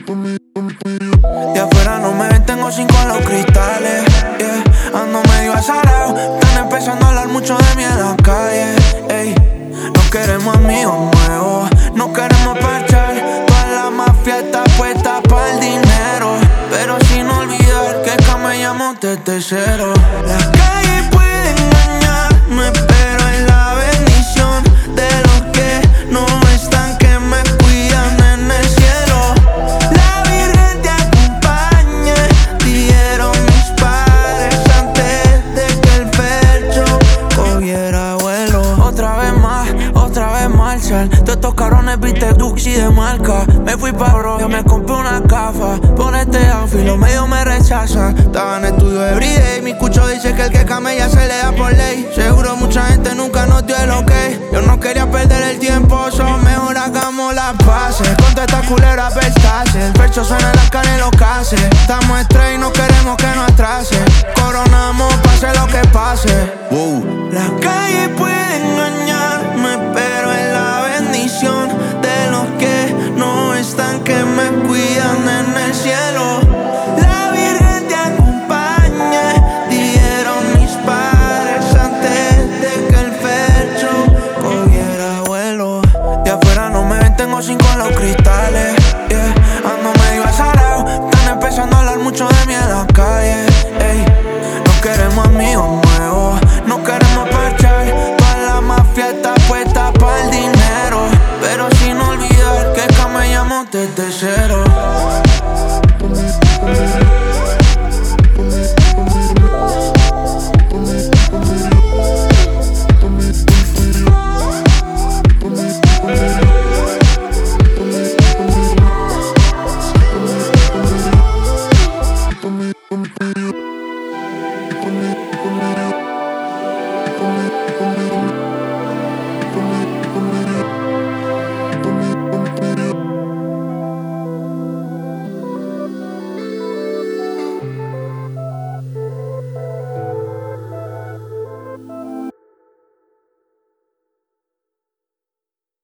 De afuera no me ven, tengo 5 en los cristales, yeah. Ando medio azarado, están empezando a hablar mucho de mí en la calle, ey. No queremos amigos nuevos, no queremos parchar. Toda la mafia está puesta para el dinero, pero sin olvidar que camellamos desde cero. La calle puede engañarme, pero es la bendición de los que no están, que me cuidan en el cielo. La Virgen te acompañe, dijeron mis padres antes de que el pecho cogiera vuelo. Otra vez marchar. Todos estos cabrones viste Duxi de marca. Me fui pa' bro, yo me compré una gafa. Por este outfit los medios me rechazan. Estaba en estudio everyday. Mi cucho dice que el que camella se le da por ley. Seguro mucha gente nunca nos dio el ok. Yo no quería perder el tiempo, mejor hagamos las paces. Con toda esta culera versace. El percho suena en la cara y los cases. Estamos estrés y no queremos que nos atrase. Coronamos pase lo que pase. Wow. La calle